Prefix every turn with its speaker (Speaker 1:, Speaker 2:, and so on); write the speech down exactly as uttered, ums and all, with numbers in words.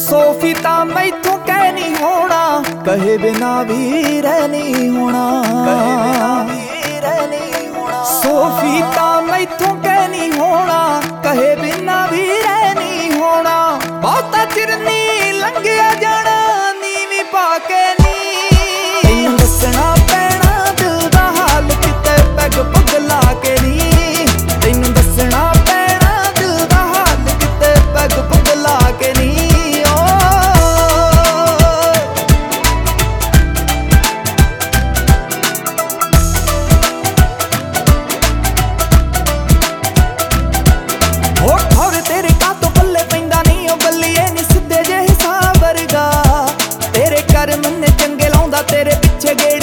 Speaker 1: Sophie ता मैथों कह नहीं होना, कहे बिना भी रह नहीं होना। सोफी ता मैथों कह नहीं होना, कहे बिना भी रह नहीं होना। बहुता चिर नी लंघिया जाना नीवी पाके नी, तैनूं दसना पैना दिल दा हाल किते पैग पुग ला के नी। तैनूं दसना पैना दिल दा हाल किते पैग पुग ला के नी। तेरे का तो पल्ले पैंदा नहीं ओ बल्लिए नी सिद्धे जे हिसाब वर्गा, तेरे कर मन्ने चंगे लाउंदा तेरे पिछे गेड़